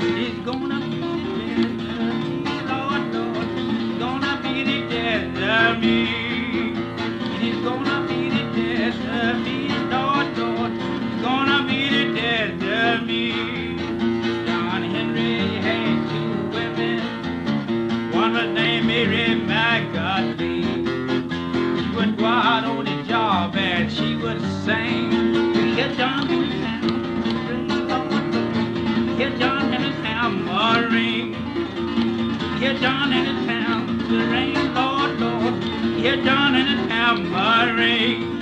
It's gonna be the Lord, Lord, gonna be the death of me. It's gonna be the death of me, Lord, Lord, gonna be the death of me. John Henry had two women. One was named Mary McGuffey. She would go out on the job and she would sing. Hear John Henry Hear John Henry hammering. Hear John Henry hammering, Lord, Lord. Hear John Henry hammering.